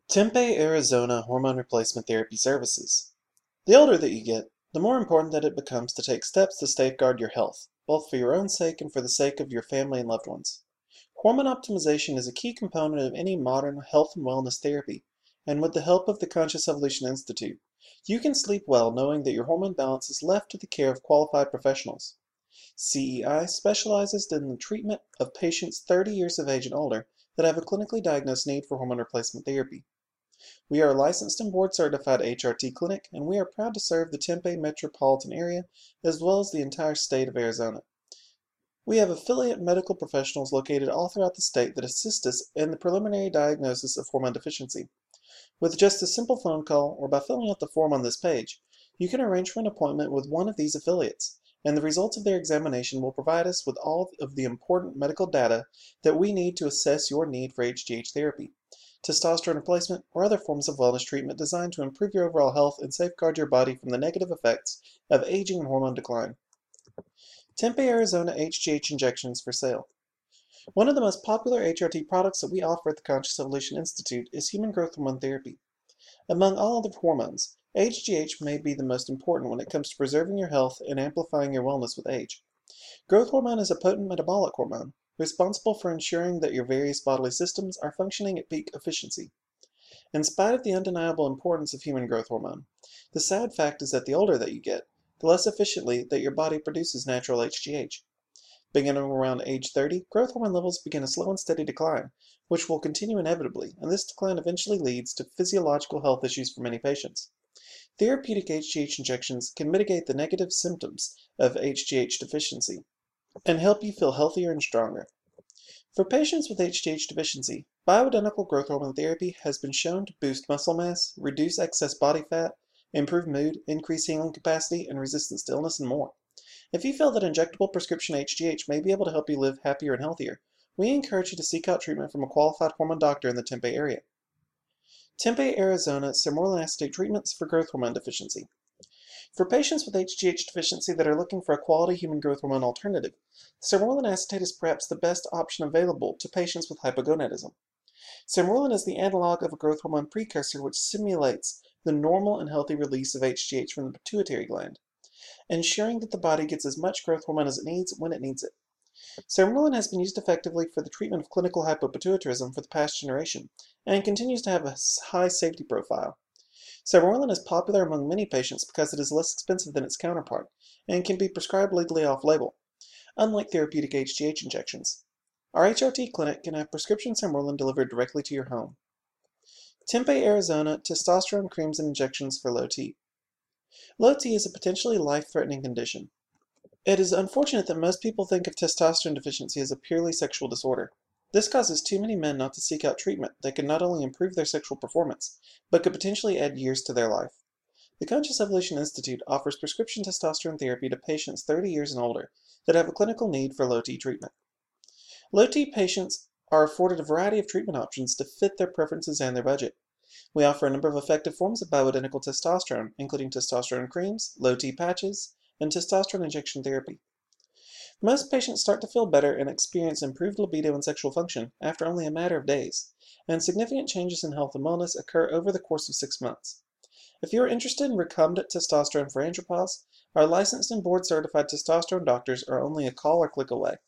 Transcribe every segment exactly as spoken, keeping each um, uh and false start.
Tempe, Arizona Hormone Replacement Therapy Services. The older that you get, the more important that it becomes to take steps to safeguard your health, both for your own sake and for the sake of your family and loved ones. Hormone optimization is a key component of any modern health and wellness therapy, and with the help of the Conscious Evolution Institute, you can sleep well knowing that your hormone balance is left to the care of qualified professionals. C E I specializes in the treatment of patients thirty years of age and older that have a clinically diagnosed need for hormone replacement therapy. We are a licensed and board-certified H R T clinic, and we are proud to serve the Tempe metropolitan area as well as the entire state of Arizona. We have affiliate medical professionals located all throughout the state that assist us in the preliminary diagnosis of hormone deficiency. With just a simple phone call or by filling out the form on this page, you can arrange for an appointment with one of these affiliates, and the results of their examination will provide us with all of the important medical data that we need to assess your need for H G H therapy, testosterone replacement, or other forms of wellness treatment designed to improve your overall health and safeguard your body from the negative effects of aging and hormone decline. Tempe, Arizona H G H injections for sale. One of the most popular H R T products that we offer at the Conscious Evolution Institute is human growth hormone therapy. Among all other hormones, H G H may be the most important when it comes to preserving your health and amplifying your wellness with age. Growth hormone is a potent metabolic hormone, responsible for ensuring that your various bodily systems are functioning at peak efficiency. In spite of the undeniable importance of human growth hormone, the sad fact is that the older that you get, the less efficiently that your body produces natural H G H. Beginning around age thirty, growth hormone levels begin a slow and steady decline, which will continue inevitably, and this decline eventually leads to physiological health issues for many patients. Therapeutic H G H injections can mitigate the negative symptoms of H G H deficiency and help you feel healthier and stronger. For patients with H G H deficiency, bioidentical growth hormone therapy has been shown to boost muscle mass, reduce excess body fat, improve mood, increase healing capacity, and resistance to illness, and more. If you feel that injectable prescription H G H may be able to help you live happier and healthier, we encourage you to seek out treatment from a qualified hormone doctor in the Tempe area. Tempe, Arizona Sermorelin acetate treatments for growth hormone deficiency. For patients with H G H deficiency that are looking for a quality human growth hormone alternative, sermorelin acetate is perhaps the best option available to patients with hypogonadism. Sermorelin is the analog of a growth hormone precursor which simulates the normal and healthy release of H G H from the pituitary gland, ensuring that the body gets as much growth hormone as it needs when it needs it. Sermorelin has been used effectively for the treatment of clinical hypopituitarism for the past generation, and continues to have a high safety profile. Sermorelin is popular among many patients because it is less expensive than its counterpart, and can be prescribed legally off-label, unlike therapeutic H G H injections. Our H R T clinic can have prescription Sermorelin delivered directly to your home. Tempe, Arizona Testosterone Creams and Injections for Low T. Low T is a potentially life-threatening condition. It is unfortunate that most people think of testosterone deficiency as a purely sexual disorder. This causes too many men not to seek out treatment that can not only improve their sexual performance, but could potentially add years to their life. The Conscious Evolution Institute offers prescription testosterone therapy to patients thirty years and older that have a clinical need for low T treatment. Low T patients are afforded a variety of treatment options to fit their preferences and their budget. We offer a number of effective forms of bioidentical testosterone, including testosterone creams, low T patches, and testosterone injection therapy. Most patients start to feel better and experience improved libido and sexual function after only a matter of days, and significant changes in health and wellness occur over the course of six months. If you are interested in recombinant testosterone for andropause, our licensed and board-certified testosterone doctors are only a call or click away.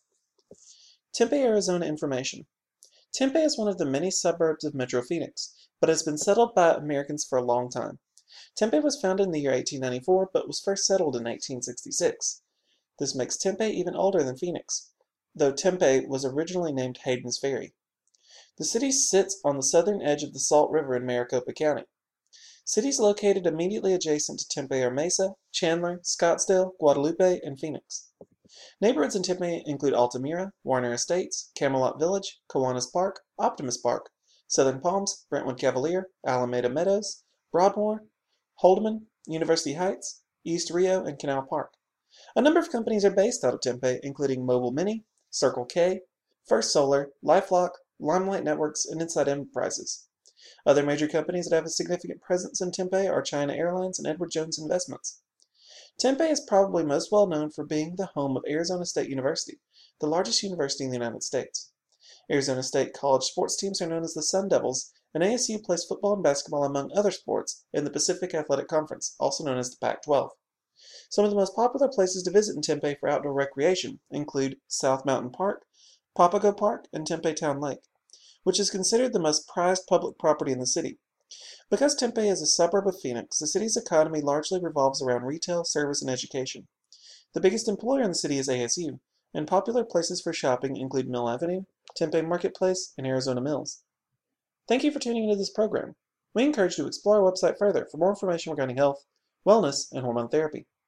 Tempe, Arizona information. Tempe is one of the many suburbs of Metro Phoenix, but has been settled by Americans for a long time. Tempe was founded in the year eighteen ninety-four, but was first settled in eighteen sixty-six. This makes Tempe even older than Phoenix, though Tempe was originally named Hayden's Ferry. The city sits on the southern edge of the Salt River in Maricopa County. Cities located immediately adjacent to Tempe are Mesa, Chandler, Scottsdale, Guadalupe, and Phoenix. Neighborhoods in Tempe include Altamira, Warner Estates, Camelot Village, Kiwanis Park, Optimus Park, Southern Palms, Brentwood Cavalier, Alameda Meadows, Broadmoor, Holdeman, University Heights, East Rio, and Canal Park. A number of companies are based out of Tempe, including Mobile Mini, Circle K, First Solar, LifeLock, Limelight Networks, and Inside Enterprises. Other major companies that have a significant presence in Tempe are China Airlines and Edward Jones Investments. Tempe is probably most well known for being the home of Arizona State University, the largest university in the United States. Arizona State college sports teams are known as the Sun Devils, and A S U plays football and basketball among other sports in the Pacific Athletic Conference, also known as the Pac twelve. Some of the most popular places to visit in Tempe for outdoor recreation include South Mountain Park, Papago Park, and Tempe Town Lake, which is considered the most prized public property in the city. Because Tempe is a suburb of Phoenix, the city's economy largely revolves around retail, service, and education. The biggest employer in the city is A S U, and popular places for shopping include Mill Avenue, Tempe Marketplace, and Arizona Mills. Thank you for tuning into this program. We encourage you to explore our website further for more information regarding health, wellness, and hormone therapy.